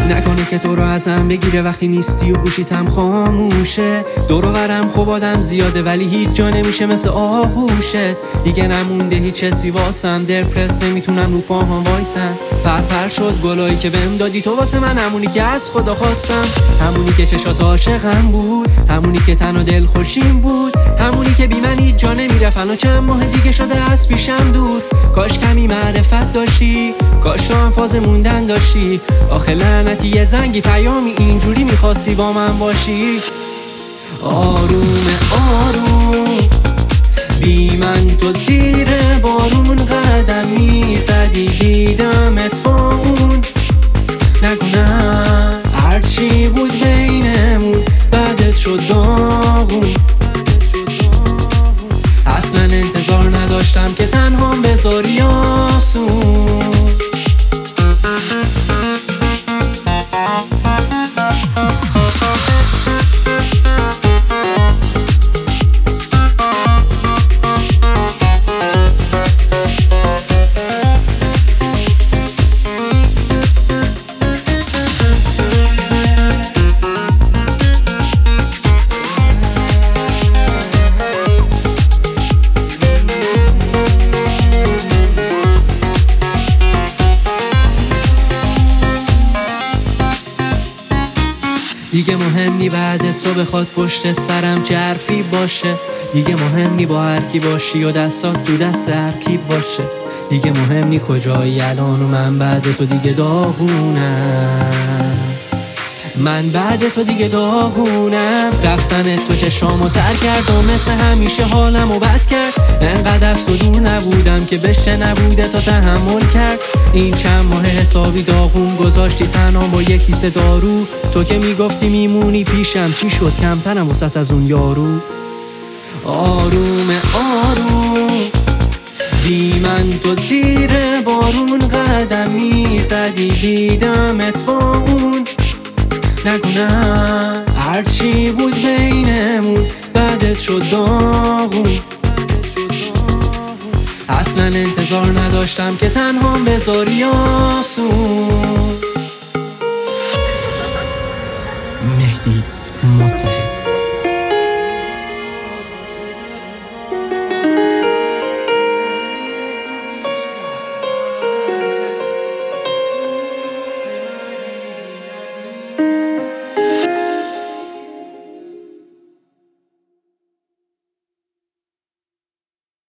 نکنه که تو رو ازم بگیره وقتی نیستی و گوشیتم خاموشه. دور و برم خب آدم زیاده ولی هیچ جا نمیشه مثل آغوشت. دیگه نمونده هیچ حسی واسم، درپرس نمیتونم رو پاهام وایسم. پرپر شد گلایی که بهم دادی تو واسه من، همونی که از خدا خواستم، همونی که چشات عاشقم بود، همونی که تن و دل خوشیم بود، همونی که بی من هیچ جا نمیرفت و چند ماه دیگه شده از پیشم دور. کاش کمی معرفت داشتی، کاش تو هم فاز موندن داشتی. آخه لعنتی یه زنگی پیامی اینجوری میخواستی با من باشی. آروم آروم بی من تو زیر بارون قدم میزدی، دیدمت با اون. نگونم هرچی بود بینمون بعدت شد داغون. اصلا انتظار نداشتم که تنهام بذاری آسون. دیگه مهم نی بعد تو بخواد پشت سرم چه حرفی باشه. دیگه مهم نی با هر کی باشی و دستات تو دست هر کی باشه. دیگه مهم نی کجایی الان و من بعد تو دیگه داغونم. من بعد تو دیگه داغونم. رفتن تو چشامو تر کرد و مثل همیشه حالمو بد کرد. انقدر از تو دور نبودم که بشه نبوده تا تحمل کرد. این چند ماه حسابی داغون گذاشتی تنها با یک کیسه دارو. تو که میگفتی میمونی پیشم، چی شد کمترم وسط از اون یارو. آروم آروم بی من تو زیر بارون قدم میزدی، دیدمت با اون. نگونم هرچی بود بینمون بعدت شد داغون. اصلا انتظار نداشتم که تنهام بذاری آسون. مهدی متحد